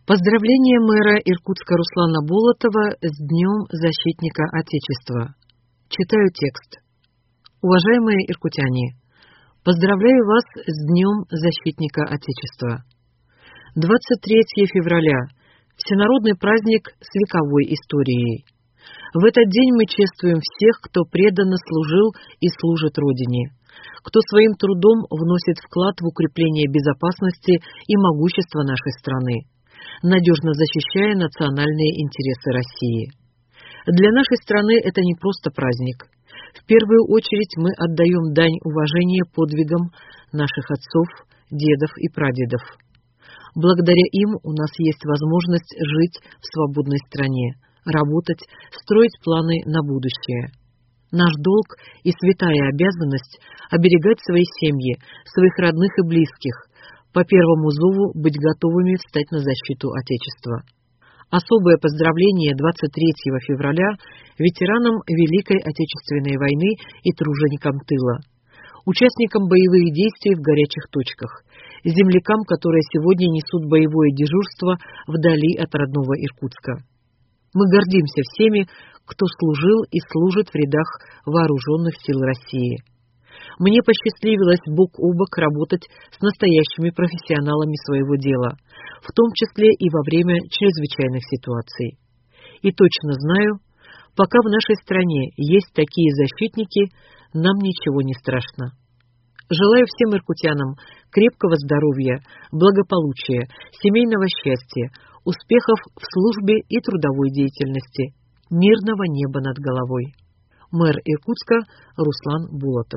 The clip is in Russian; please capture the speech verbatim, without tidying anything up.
Поздравление мэра Иркутска Руслана Болотова с Днем защитника Отечества. Читаю текст. Уважаемые иркутяне, поздравляю вас с Днем защитника Отечества. двадцать третьего февраля – всенародный праздник с вековой историей. В этот день мы чествуем всех, кто преданно служил и служит Родине, кто своим трудом вносит вклад в укрепление безопасности и могущества нашей страны, надежно защищая национальные интересы России. Для нашей страны это не просто праздник. В первую очередь мы отдаем дань уважения подвигам наших отцов, дедов и прадедов. Благодаря им у нас есть возможность жить в свободной стране, работать, строить планы на будущее. Наш долг и святая обязанность – оберегать свои семьи, своих родных и близких, по первому зову быть готовыми встать на защиту Отечества. Особое поздравление двадцать третьего февраля ветеранам Великой Отечественной войны и труженикам тыла, участникам боевых действий в горячих точках, землякам, которые сегодня несут боевое дежурство вдали от родного Иркутска. Мы гордимся всеми, кто служил и служит в рядах вооруженных сил России. Мне посчастливилось бок о бок работать с настоящими профессионалами своего дела, в том числе и во время чрезвычайных ситуаций. И точно знаю, пока в нашей стране есть такие защитники, нам ничего не страшно. Желаю всем иркутянам крепкого здоровья, благополучия, семейного счастья, успехов в службе и трудовой деятельности, мирного неба над головой. Мэр Иркутска Руслан Болотов.